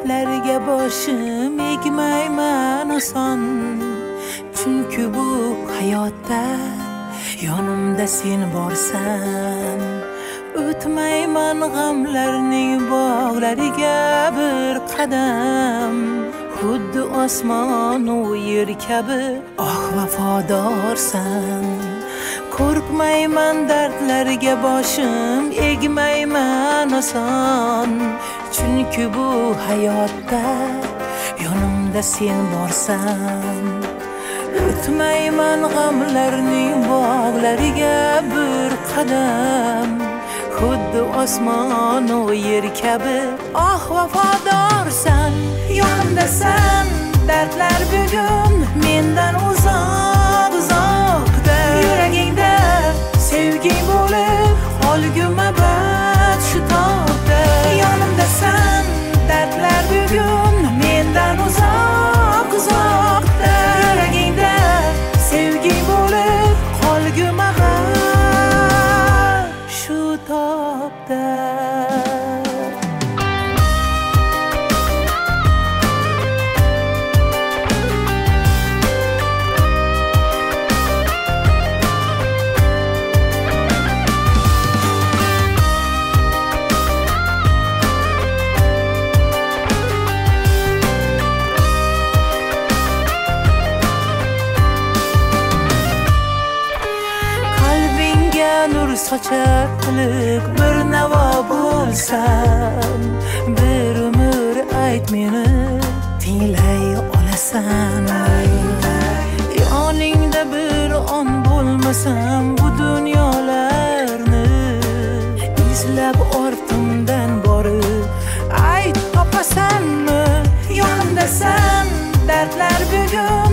dardlarga boshim egmayman oson. Chunki bu hayotda yonimda sen borsan. O'tmayman g'amlarning bog'lariga bir qadam. Xuddi osmon u yer kabi vafodorsan. Qo'rqmayman dardlarga boshim egmayman oson. Chunki bu hayotda yonimda sen borsan. O'tmayman g'amlarning bog'lariga bir qadam. Xuddi osmon u yer kabi vafodorsan. Yonimdasan, dardlar bugun mendan uzoq uzoqda. Yuragingda sevging bo'lib qolgum abad shu tobda. Yonimdasan, dardlar bugun mendan uzoq uzoqda. Yuragingda sevging bo'lib qolgum abad shu tobda. Nur sochar qilib bir navo bo'lsam, bir umr ayt meni tinglay olasan. Yoningda bir on bo'lmasam bu dunyolarni izlab ortimdan borib ayt topasanmi? Yonimdasan, dardlar bugun